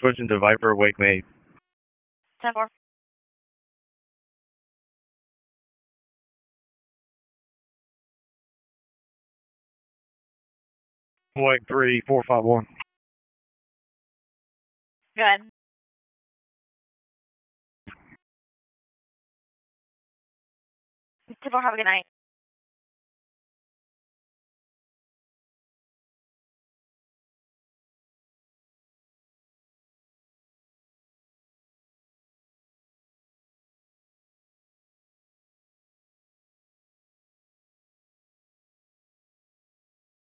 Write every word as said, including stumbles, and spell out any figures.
Switching to Viper, wake me. ten four. Wake three, four five one. Go ahead. ten four, have a good night.